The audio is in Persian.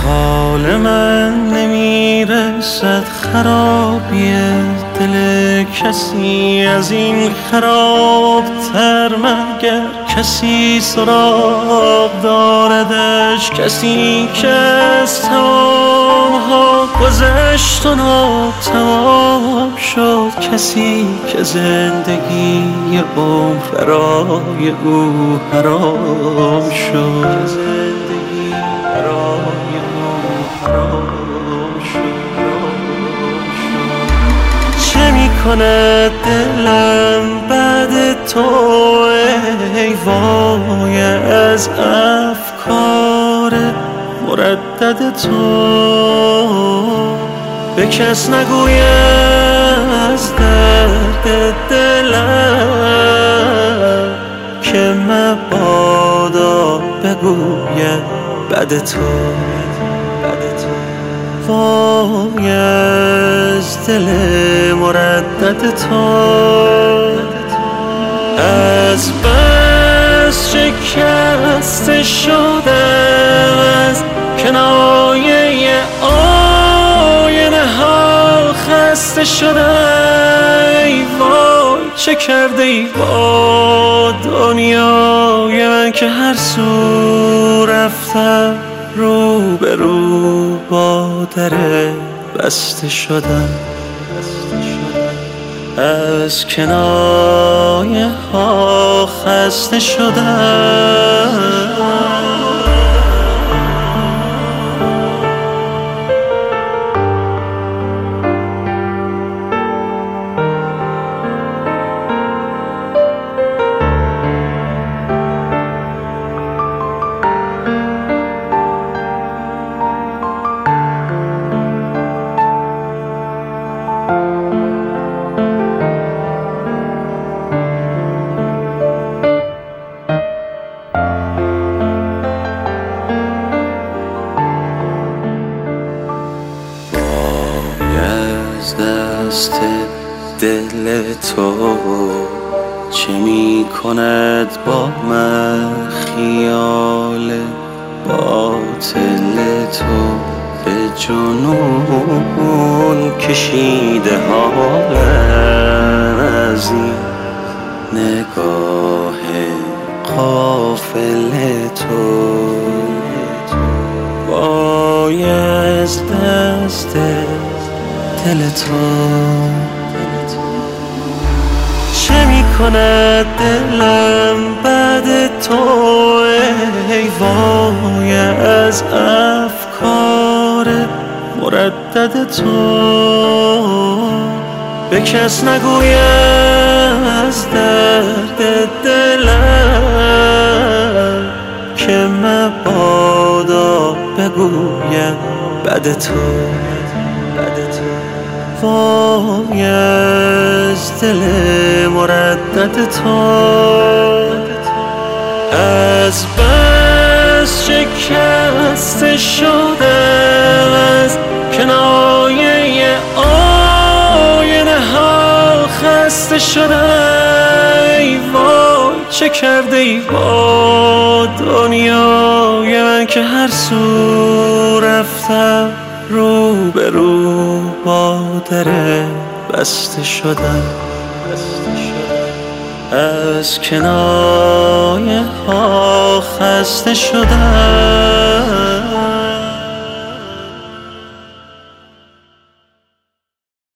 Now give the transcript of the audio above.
حال من نمیرسد خرابی دل کسی از این خرابتر مگر کسی سراغ داردش، کسی که از تمامها گذشت و ناتمام شد، کسی که زندگی عمر برای او حرام شد. چه میکند دلم بعد تو ای وای از افکار مردد تو؟ به کس نگویم از درد دلم که مبادا بگویم بعد تو. وای از دل مردد تو، از بس شکسته شدم، از کنایه آینه ها خسته شدم. ای وای چه کرده ای با دنیای من که هر سو رفتم رو به رو با در بسته شدم. از کنایه ها خسته شدم. دست دل تو چه می کند با من خیال باطل تو؟ به جنون کشیده حالم از این نگاه غافل تو. وای از دست دل تو چه می کند دلم بعد تو ای وای از افکار مردد تو؟ به کس نگویم از درد دلم که مبادا بگویم بعد تو. وای از دل مردد تو، از بس شکسته شدم، از کنایه آینه ها خسته شدم. ای وای چه کرده ای با دنیای من که هر سو رفتم رو به رو با در بسته شدم. از کنایه ها خسته شدم.